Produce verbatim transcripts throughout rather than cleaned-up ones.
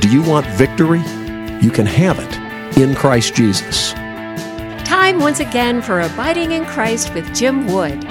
Do you want victory? You can have it in Christ Jesus. Time once again for Abiding in Christ with Jim Wood.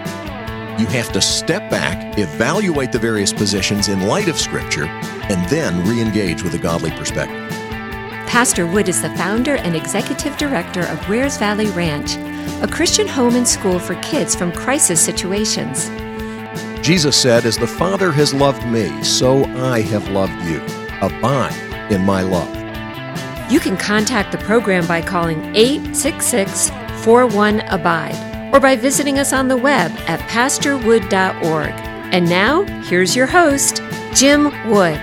You have to step back, evaluate the various positions in light of Scripture, and then re-engage with a godly perspective. Pastor Wood is the founder and executive director of Wares Valley Ranch, a Christian home and school for kids from crisis situations. Jesus said, "As the Father has loved me, so I have loved you. Abide in my love." You can contact the program by calling eight six six, four one, ABIDE or by visiting us on the web at pastor wood dot org. And now, here's your host, Jim Wood.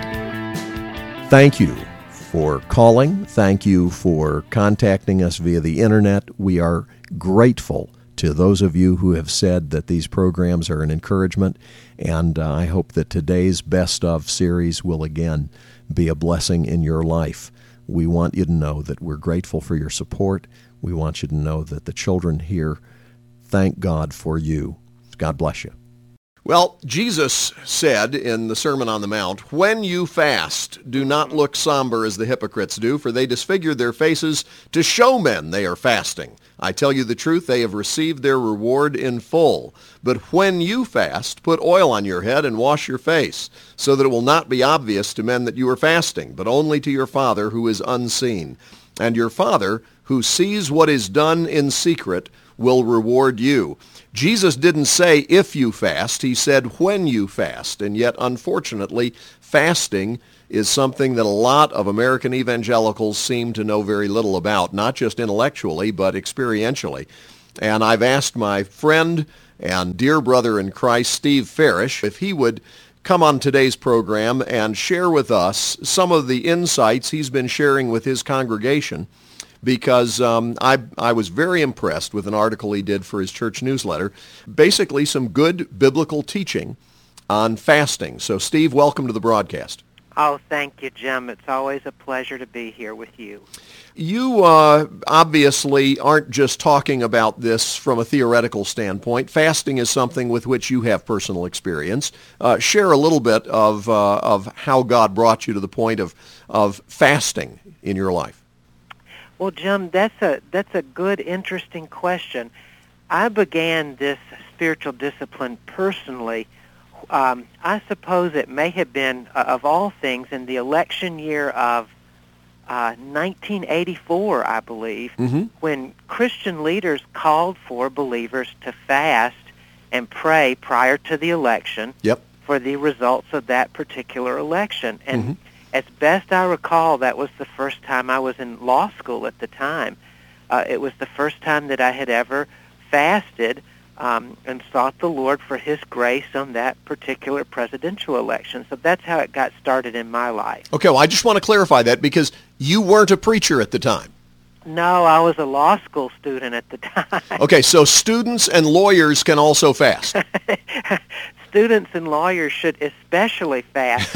Thank you for calling. Thank you for contacting us via the internet. We are grateful to those of you who have said that these programs are an encouragement, and uh, I hope that today's Best Of series will again be a blessing in your life. We want you to know that we're grateful for your support. We want you to know that the children here thank God for you. God bless you. Well, Jesus said in the Sermon on the Mount, "When you fast, do not look somber as the hypocrites do, for they disfigure their faces to show men they are fasting. I tell you the truth, they have received their reward in full. But when you fast, put oil on your head and wash your face, so that it will not be obvious to men that you are fasting, but only to your Father who is unseen. And your Father, who sees what is done in secret, will reward you." Jesus didn't say if you fast, he said when you fast. And yet, unfortunately, fasting is something that a lot of American evangelicals seem to know very little about, not just intellectually, but experientially. And I've asked my friend and dear brother in Christ, Steve Farish, if he would come on today's program and share with us some of the insights he's been sharing with his congregation, because um, I, I was very impressed with an article he did for his church newsletter, basically some good biblical teaching on fasting. So, Steve, welcome to the broadcast. Oh, thank you, Jim. It's always a pleasure to be here with you. You uh, obviously aren't just talking about this from a theoretical standpoint. Fasting is something with which you have personal experience. Uh, share a little bit of uh, of how God brought you to the point of, of fasting in your life. Well, Jim, that's a that's a good, interesting question. I began this spiritual discipline personally. Um, I suppose it may have been, uh, of all things, in the election year of uh, nineteen eighty-four, I believe, mm-hmm. when Christian leaders called for believers to fast and pray prior to the election yep. for the results of that particular election. And mm-hmm. as best I recall, that was the first time I was in law school at the time. Uh, it was the first time that I had ever fasted um, and sought the Lord for His grace on that particular presidential election. So that's how it got started in my life. Okay, well, I just want to clarify that because you weren't a preacher at the time. No, I was a law school student at the time. Okay, so students and lawyers can also fast. Students and lawyers should especially fast.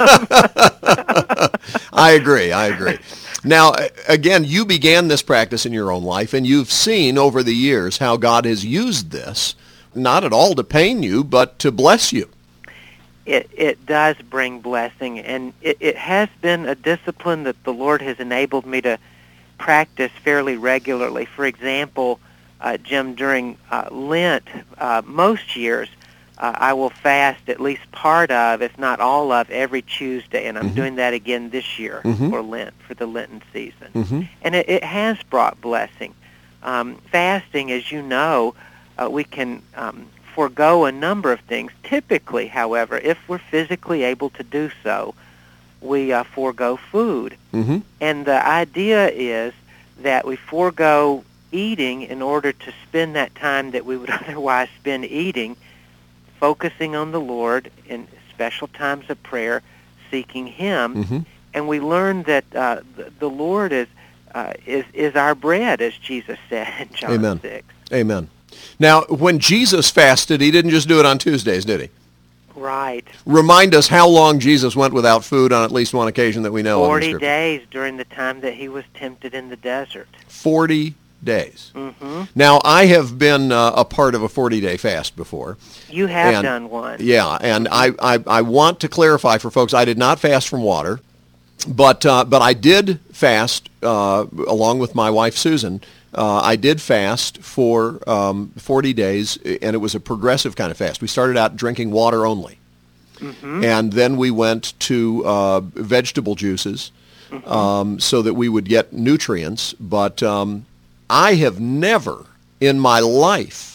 I agree, I agree. Now, again, you began this practice in your own life, and you've seen over the years how God has used this, not at all to pain you, but to bless you. It, it does bring blessing, and it, it has been a discipline that the Lord has enabled me to practice fairly regularly. For example, uh, Jim, during uh, Lent, uh, most years, Uh, I will fast at least part of, if not all of, every Tuesday, and I'm mm-hmm. doing that again this year mm-hmm. for Lent, for the Lenten season. Mm-hmm. And it, it has brought blessing. Um, fasting, as you know, uh, we can um, forego a number of things. Typically, however, if we're physically able to do so, we uh, forego food. Mm-hmm. And the idea is that we forego eating in order to spend that time that we would otherwise spend eating, focusing on the Lord in special times of prayer, seeking Him, mm-hmm. and we learn that uh, the, the Lord is uh, is is our bread, as Jesus said in John Amen. six. Amen. Now, when Jesus fasted, He didn't just do it on Tuesdays, did He? Right. Remind us how long Jesus went without food on at least one occasion that we know of. Forty days during the time that He was tempted in the desert. Forty days. Mm-hmm. Now, I have been uh, a part of a forty-day fast before. You have and, done one. Yeah, and I, I, I want to clarify for folks, I did not fast from water. but uh, but I did fast uh, along with my wife Susan. Uh, I did fast for um, forty days, and it was a progressive kind of fast. We started out drinking water only, mm-hmm. and then we went to uh, vegetable juices, mm-hmm. um, so that we would get nutrients. But um, I have never in my life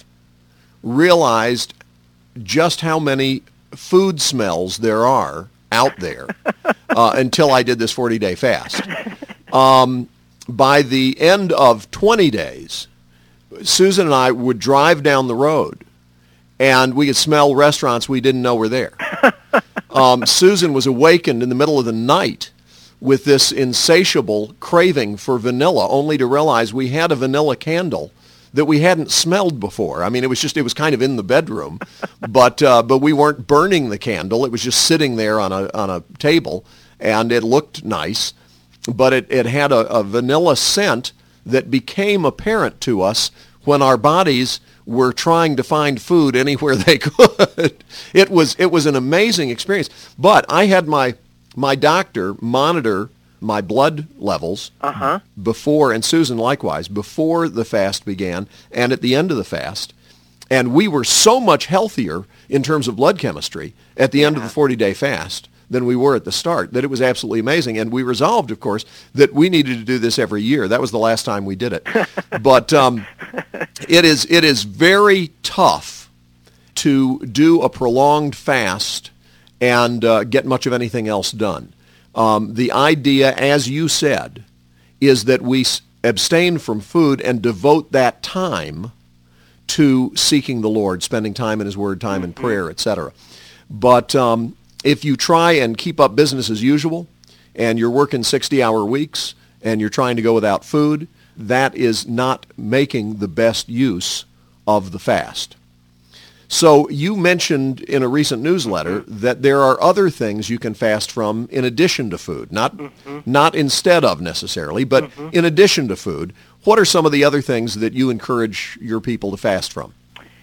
realized just how many food smells there are out there uh, until I did this forty-day fast. Um, by the end of twenty days, Susan and I would drive down the road, and we could smell restaurants we didn't know were there. Um, Susan was awakened in the middle of the night with this insatiable craving for vanilla, only to realize we had a vanilla candle that we hadn't smelled before. I mean, it was just, it was kind of in the bedroom, but uh, but we weren't burning the candle. It was just sitting there on a on a table, and it looked nice, but it, it had a, a vanilla scent that became apparent to us when our bodies were trying to find food anywhere they could. It was it was an amazing experience. But I had my my doctor monitor my blood levels uh-huh. before, and Susan likewise, before the fast began and at the end of the fast. And we were so much healthier in terms of blood chemistry at the yeah. end of the forty-day fast than we were at the start, that it was absolutely amazing. And we resolved, of course, that we needed to do this every year. That was the last time we did it. But um, it is it is very tough to do a prolonged fast and uh, get much of anything else done. Um, the idea, as you said, is that we s- abstain from food and devote that time to seeking the Lord, spending time in His Word, time in prayer, et cetera. But um, if you try and keep up business as usual, and you're working sixty-hour weeks, and you're trying to go without food, that is not making the best use of the fast. So you mentioned in a recent newsletter mm-hmm. that there are other things you can fast from in addition to food, not mm-hmm. not instead of necessarily, but mm-hmm. in addition to food. What are some of the other things that you encourage your people to fast from?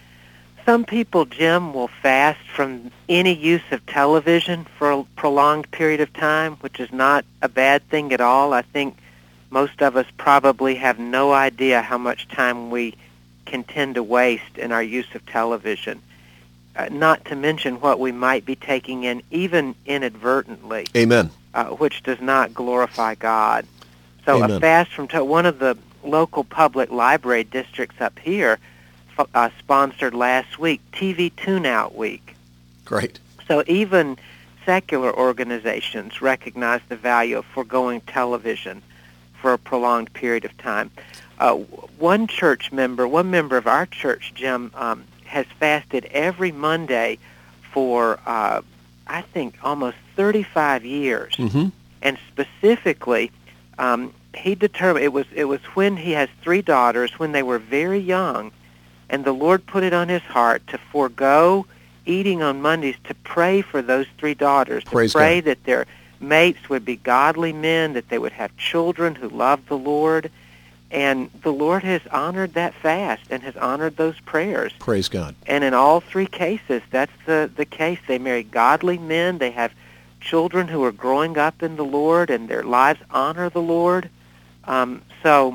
Some people, Jim, will fast from any use of television for a prolonged period of time, which is not a bad thing at all. I think most of us probably have no idea how much time we can tend to waste in our use of television, uh, not to mention what we might be taking in even inadvertently. Amen. Uh, which does not glorify God. So Amen. A fast from to- one of the local public library districts up here f- uh, sponsored last week T V Tune-Out Week. Great. So even secular organizations recognize the value of foregoing television for a prolonged period of time. Uh, one church member, one member of our church, Jim, um, has fasted every Monday for, uh, I think, almost thirty-five years. Mm-hmm. And specifically, um, he determined, it was, it was when he has three daughters, when they were very young, and the Lord put it on his heart to forego eating on Mondays to pray for those three daughters, Praise to pray God. that their mates would be godly men, that they would have children who loved the Lord. And the Lord has honored that fast and has honored those prayers. Praise God. And in all three cases, that's the, the case. They marry godly men. They have children who are growing up in the Lord, and their lives honor the Lord. Um, so,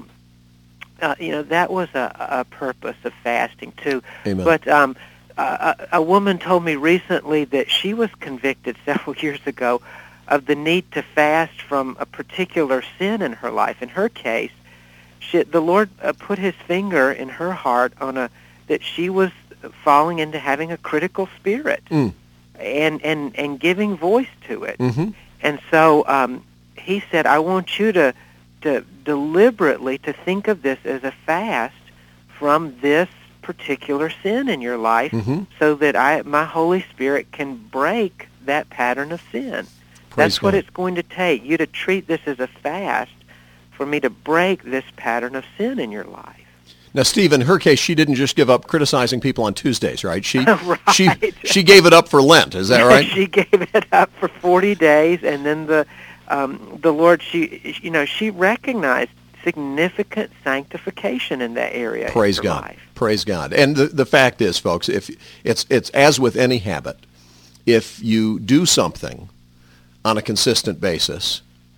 uh, you know, that was a, a purpose of fasting, too. Amen. But um, a, a woman told me recently that she was convicted several years ago of the need to fast from a particular sin in her life. In her case, She, the Lord uh, put His finger in her heart on a that she was falling into having a critical spirit mm. and, and, and giving voice to it. Mm-hmm. And so um, He said, I want you to, to deliberately to think of this as a fast from this particular sin in your life mm-hmm. so that I, my Holy Spirit can break that pattern of sin. Praise That's what God. it's going to take, you to treat this as a fast for me to break this pattern of sin in your life. Now, Steve, in her case, she didn't just give up criticizing people on Tuesdays, right? She right. she she gave it up for Lent. Is that right? She gave it up for forty days, and then the um, the Lord, she you know, she recognized significant sanctification in that area. Praise in her God. Life. Praise God. And the the fact is, folks, if it's it's as with any habit, if you do something on a consistent basis,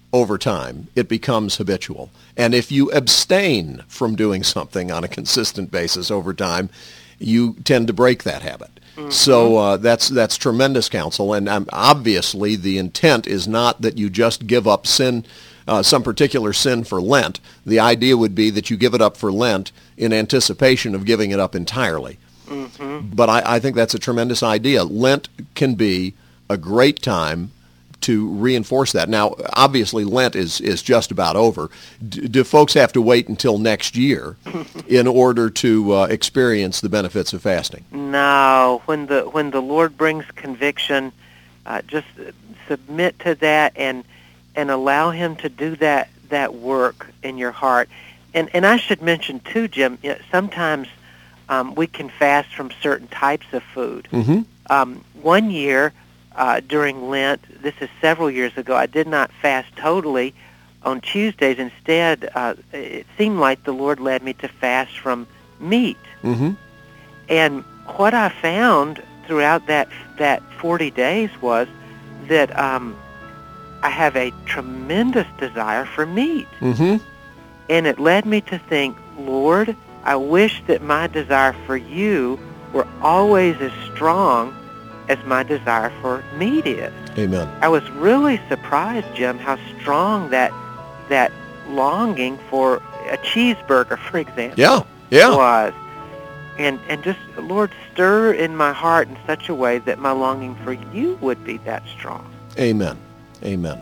over time, it becomes habitual. And if you abstain from doing something on a consistent basis over time, you tend to break that habit. Mm-hmm. So uh, that's that's tremendous counsel. And um, obviously the intent is not that you just give up sin, uh, some particular sin for Lent. The idea would be that you give it up for Lent in anticipation of giving it up entirely. Mm-hmm. But I, I think that's a tremendous idea. Lent can be a great time to reinforce that. Now, obviously, Lent is, is just about over. D- do folks have to wait until next year in order to uh, experience the benefits of fasting? No. When the when the Lord brings conviction, uh, just submit to that and and allow Him to do that that work in your heart. And and I should mention too, Jim. You know, sometimes um, we can fast from certain types of food. Mm-hmm. Um, one year. Uh, during Lent, this is several years ago, I did not fast totally on Tuesdays. Instead, uh, it seemed like the Lord led me to fast from meat. Mm-hmm. And what I found throughout that that forty days was that um, I have a tremendous desire for meat. Mm-hmm. And it led me to think, Lord, I wish that my desire for you were always as strong as my desire for meat is. Amen. I was really surprised, Jim, how strong that that longing for a cheeseburger, for example, yeah, yeah. was. And and just, Lord, stir in my heart in such a way that my longing for you would be that strong. Amen. Amen.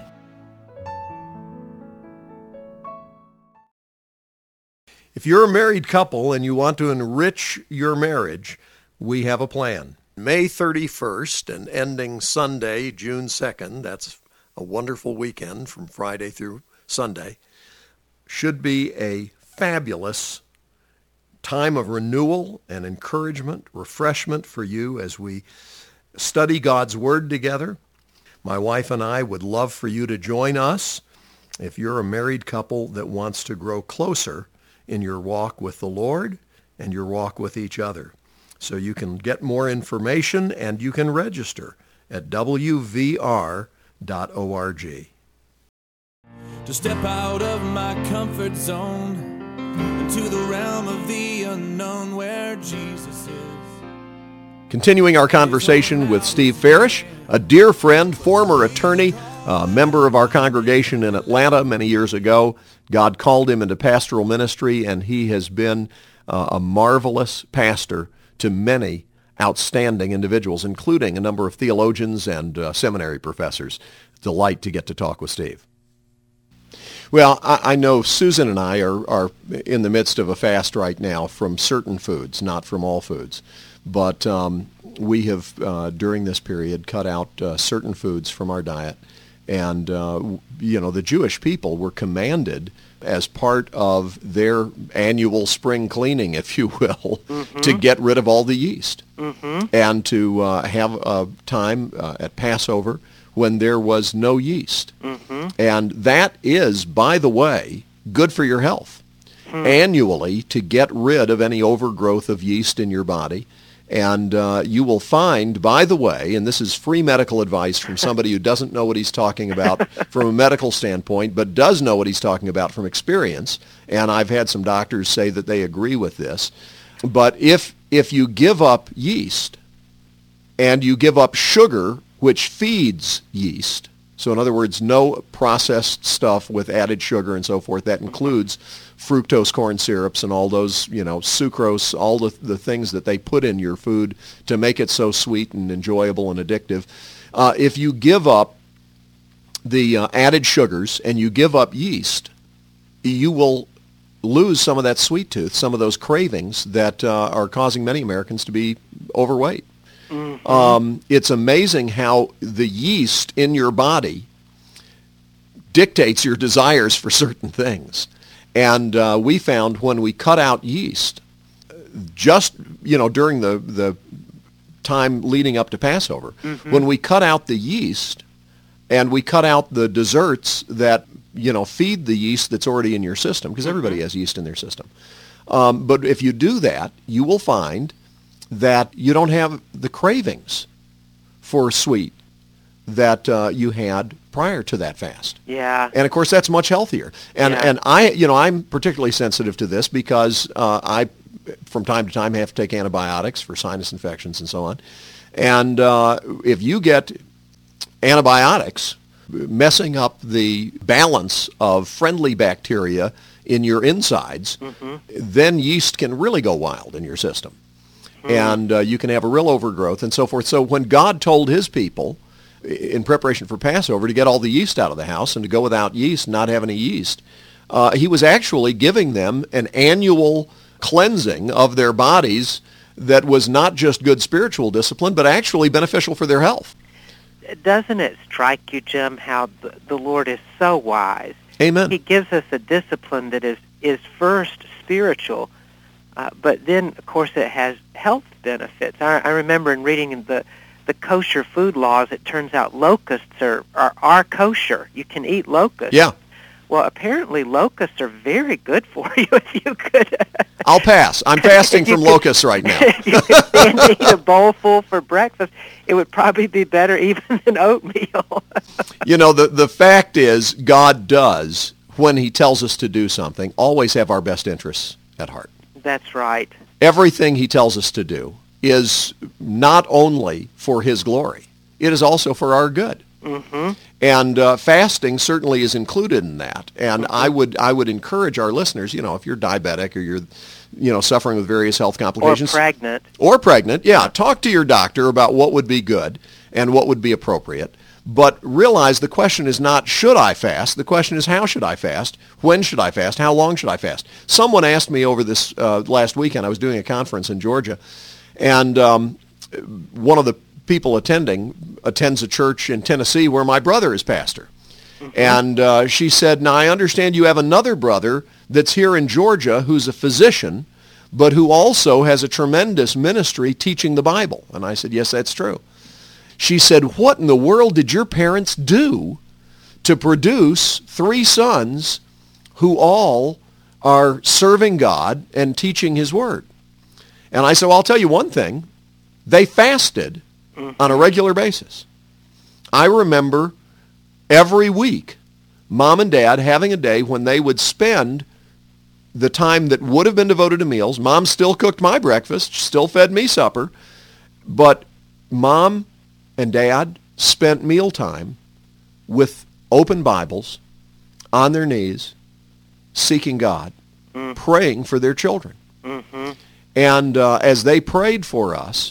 If you're a married couple and you want to enrich your marriage, we have a plan. May thirty-first and ending Sunday, June second, that's a wonderful weekend from Friday through Sunday, should be a fabulous time of renewal and encouragement, refreshment for you as we study God's Word together. My wife and I would love for you to join us if you're a married couple that wants to grow closer in your walk with the Lord and your walk with each other. So you can get more information and you can register at w v r dot org. To step out of my comfort zone into the realm of the unknown where Jesus is. Continuing our conversation with Steve Farish, a dear friend, former attorney, a member of our congregation in Atlanta many years ago. God called him into pastoral ministry, and he has been uh, a marvelous pastor to many outstanding individuals, including a number of theologians and uh, seminary professors. Delight to get to talk with Steve. Well, I, I know Susan and I are, are in the midst of a fast right now from certain foods, not from all foods. But um, we have, uh, during this period, cut out uh, certain foods from our diet. And, uh, you know, the Jewish people were commanded as part of their annual spring cleaning, if you will, mm-hmm. to get rid of all the yeast. Mm-hmm. And to uh, have a time uh, at Passover when there was no yeast. Mm-hmm. And that is, by the way, good for your health. Mm. Annually, to get rid of any overgrowth of yeast in your body. And uh, you will find, by the way, and this is free medical advice from somebody who doesn't know what he's talking about from a medical standpoint, but does know what he's talking about from experience, and I've had some doctors say that they agree with this, but if if you give up yeast and you give up sugar, which feeds yeast, so in other words, no processed stuff with added sugar and so forth, that includes fructose corn syrups and all those, you know, sucrose, all the, the things that they put in your food to make it so sweet and enjoyable and addictive. Uh, if you give up the uh, added sugars and you give up yeast, you will lose some of that sweet tooth, some of those cravings that uh, are causing many Americans to be overweight. Mm-hmm. Um, it's amazing how the yeast in your body dictates your desires for certain things. And uh, we found when we cut out yeast, just, you know, during the, the time leading up to Passover, mm-hmm. when we cut out the yeast and we cut out the desserts that, you know, feed the yeast that's already in your system, because mm-hmm. everybody has yeast in their system. Um, but if you do that, you will find that you don't have the cravings for sweet that uh, you had prior to that fast. Yeah. And of course, that's much healthier. And Yeah. and I, you know, I'm particularly sensitive to this because uh, I, from time to time, have to take antibiotics for sinus infections and so on. And uh, if you get antibiotics messing up the balance of friendly bacteria in your insides, mm-hmm. then yeast can really go wild in your system. Mm-hmm. And uh, you can have a real overgrowth and so forth. So when God told his people, in preparation for Passover, to get all the yeast out of the house and to go without yeast, not have any yeast, uh, he was actually giving them an annual cleansing of their bodies that was not just good spiritual discipline, but actually beneficial for their health. Doesn't it strike you, Jim, how the, the Lord is so wise? Amen. He gives us a discipline that is, is first spiritual, uh, but then, of course, it has health benefits. I, I remember in reading the the kosher food laws, it turns out locusts are, are, are kosher. You can eat locusts. Yeah. Well, apparently locusts are very good for you if you could. I'll pass. I'm fasting from could, locusts right now. If you could stand to eat a bowl full for breakfast, it would probably be better even than oatmeal. You know, the, the fact is, God does, when he tells us to do something, always have our best interests at heart. That's right. Everything he tells us to do is not only for his glory, it is also for our good. Mm-hmm. And uh, fasting certainly is included in that. And mm-hmm. I would I would encourage our listeners, you know, if you're diabetic or you're, you know, suffering with various health complications. Or pregnant. Or pregnant, yeah. Talk to your doctor about what would be good and what would be appropriate. But realize the question is not, should I fast? The question is, how should I fast? When should I fast? How long should I fast? Someone asked me over this uh, last weekend, I was doing a conference in Georgia, and um, one of the people attending attends a church in Tennessee where my brother is pastor. Mm-hmm. And uh, she said, now I understand you have another brother that's here in Georgia who's a physician, but who also has a tremendous ministry teaching the Bible. And I said, yes, that's true. She said, what in the world did your parents do to produce three sons who all are serving God and teaching his word? And I said, well, I'll tell you one thing. They fasted mm-hmm. on a regular basis. I remember every week, Mom and Dad having a day when they would spend the time that would have been devoted to meals. Mom still cooked my breakfast, still fed me supper, but Mom and Dad spent mealtime with open Bibles, on their knees, seeking God, mm. praying for their children. Mm-hmm. And uh, as they prayed for us,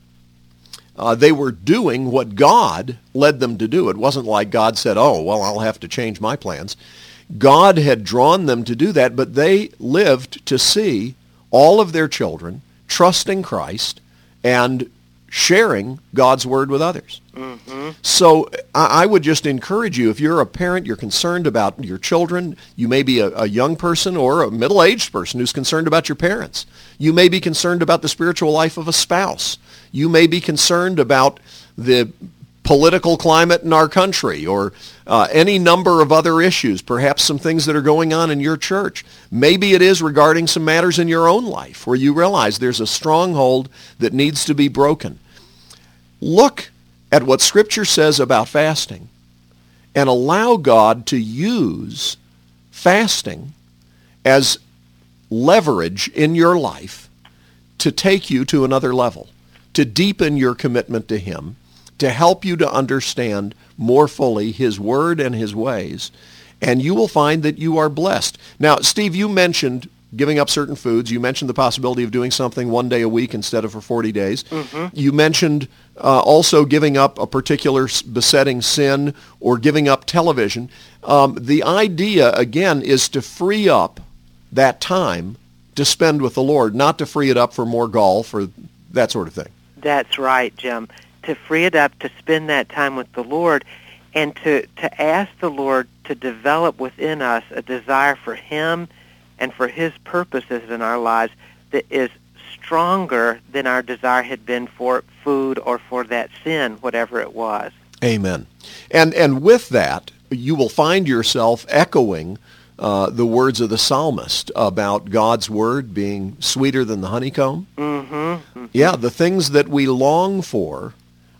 uh, they were doing what God led them to do. It wasn't like God said, oh, well, I'll have to change my plans. God had drawn them to do that, but they lived to see all of their children trusting Christ and sharing God's word with others. Mm-hmm. So I, I would just encourage you, if you're a parent, you're concerned about your children, you may be a, a young person or a middle-aged person who's concerned about your parents. You may be concerned about the spiritual life of a spouse. You may be concerned about the political climate in our country or uh, any number of other issues, perhaps some things that are going on in your church. Maybe it is regarding some matters in your own life where you realize there's a stronghold that needs to be broken. Look at what Scripture says about fasting and allow God to use fasting as leverage in your life to take you to another level, to deepen your commitment to Him, to help you to understand more fully His Word and His ways, and you will find that you are blessed. Now, Steve, you mentioned giving up certain foods. You mentioned the possibility of doing something one day a week instead of for forty days. Mm-hmm. You mentioned uh, also giving up a particular besetting sin or giving up television. Um, the idea, again, is to free up that time to spend with the Lord, not to free it up for more golf or that sort of thing. That's right, Jim. To free it up to spend that time with the Lord and to, to ask the Lord to develop within us a desire for Him and for His purposes in our lives that is stronger than our desire had been for food or for that sin, whatever it was. Amen. And and with that, you will find yourself echoing uh, the words of the psalmist about God's word being sweeter than the honeycomb. Mm-hmm. Mm-hmm. Yeah, the things that we long for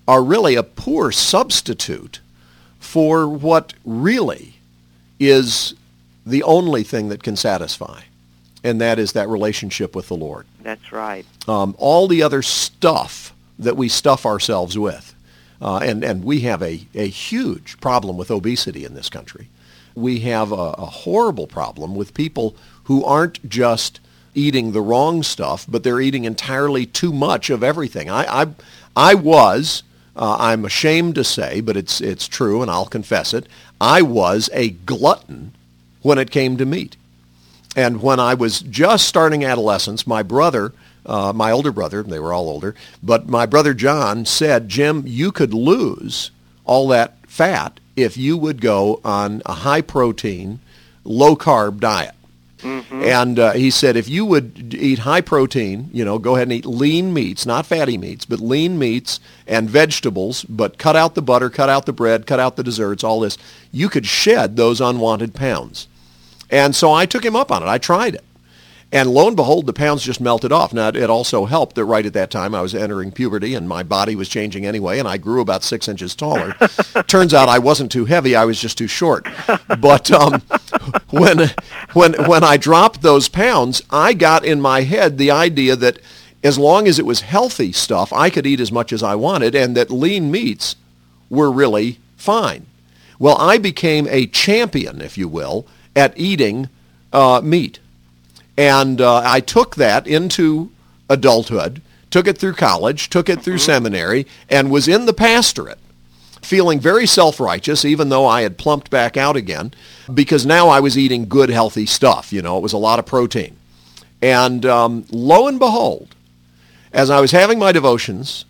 are really a poor substitute for what really is the only thing that can satisfy, and that is that relationship with the Lord. That's right. Um, all the other stuff that we stuff ourselves with, uh, and, and we have a, a huge problem with obesity in this country. We have a, a horrible problem with people who aren't just eating the wrong stuff, but they're eating entirely too much of everything. I, I, I was, uh, I'm ashamed to say, but it's it's true, and I'll confess it, I was a glutton when it came to meat. And when I was just starting adolescence, my brother, uh, my older brother, they were all older, but my brother John said, Jim, you could lose all that fat if you would go on a high-protein, low-carb diet. Mm-hmm. And uh, he said, if you would eat high protein, you know, go ahead and eat lean meats, not fatty meats, but lean meats and vegetables, but cut out the butter, cut out the bread, cut out the desserts, all this, you could shed those unwanted pounds. And so I took him up on it. I tried it. And lo and behold, the pounds just melted off. Now, it also helped that right at that time I was entering puberty and my body was changing anyway, and I grew about six inches taller. Turns out I wasn't too heavy, I was just too short. But um, when, when, when I dropped those pounds, I got in my head the idea that as long as it was healthy stuff, I could eat as much as I wanted, and that lean meats were really fine. Well, I became a champion, if you will, at eating uh, meat. And uh, I took that into adulthood, took it through college, took it through mm-hmm. seminary, and was in the pastorate, feeling very self-righteous, even though I had plumped back out again, because now I was eating good, healthy stuff. You know, it was a lot of protein. And um, lo and behold, as I was having my devotions,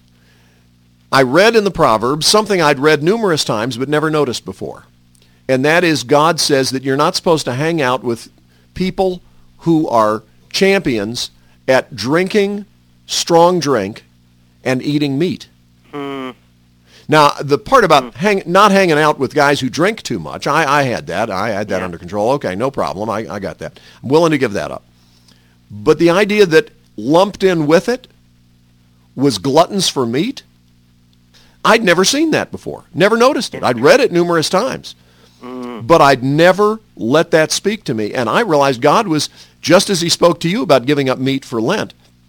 I read in the Proverbs something I'd read numerous times but never noticed before. And that is, God says that you're not supposed to hang out with people who are champions at drinking strong drink and eating meat. Mm. Now, the part about mm. hang, not hanging out with guys who drink too much, I, I had that. I had that yeah. under control. Okay, no problem. I, I got that. I'm willing to give that up. But the idea that lumped in with it was gluttons for meat, I'd never seen that before. Never noticed it. I'd read it numerous times. Mm. But I'd never let that speak to me. And I realized God was, just as he spoke to you about giving up meat for Lent,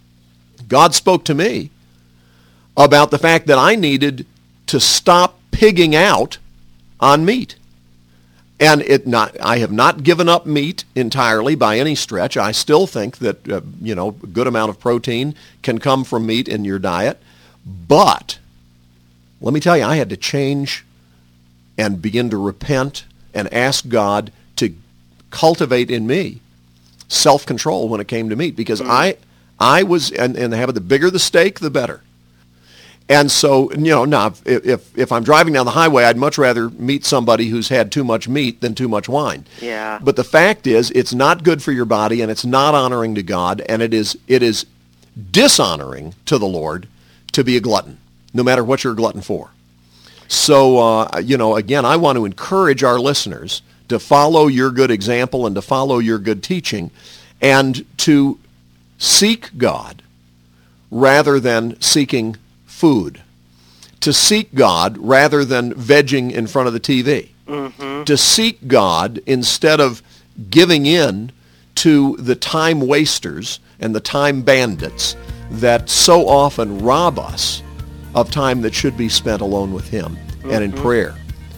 God spoke to me about the fact that I needed to stop pigging out on meat. And it not, I have not given up meat entirely by any stretch. I still think that, uh, you know, a good amount of protein can come from meat in your diet. But let me tell you, I had to change and begin to repent and ask God to cultivate in me self-control when it came to meat, because mm-hmm. I I was in, in the habit, the bigger the steak, the better. And so, you know, now if, if if I'm driving down the highway, I'd much rather meet somebody who's had too much meat than too much wine. Yeah. But the fact is, it's not good for your body, and it's not honoring to God, and it is it is dishonoring to the Lord to be a glutton, no matter what you're a glutton for. So, uh, you know, again, I want to encourage our listeners to follow your good example and to follow your good teaching and to seek God rather than seeking food, to seek God rather than vegging in front of the T V, mm-hmm. to seek God instead of giving in to the time wasters and the time bandits that so often rob us of time that should be spent alone with him mm-hmm. and in prayer.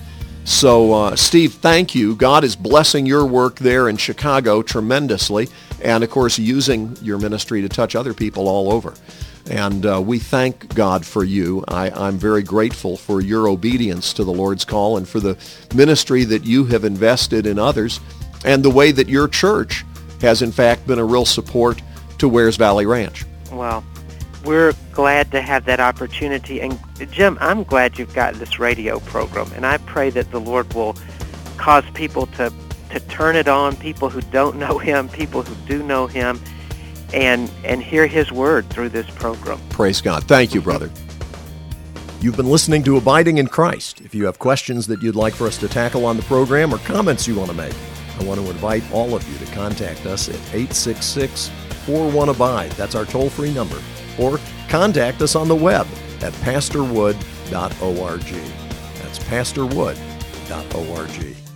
So, uh, Steve, thank you. God is blessing your work there in Chicago tremendously, and, of course, using your ministry to touch other people all over. And uh, we thank God for you. I, I'm very grateful for your obedience to the Lord's call and for the ministry that you have invested in others and the way that your church has, in fact, been a real support to Wears Valley Ranch. Well, we're glad to have that opportunity. And Jim, I'm glad you've got this radio program, and I pray that the Lord will cause people to, to turn it on, people who don't know him, people who do know him, and and hear his word through this program. Praise God. Thank you, brother. You've been listening to Abiding in Christ. If you have questions that you'd like for us to tackle on the program or comments you want to make, I want to invite all of you to contact us at eight six six, four one, A B I D E. That's our toll-free number. Or contact us on the web at pastor wood dot org. That's pastor wood dot org.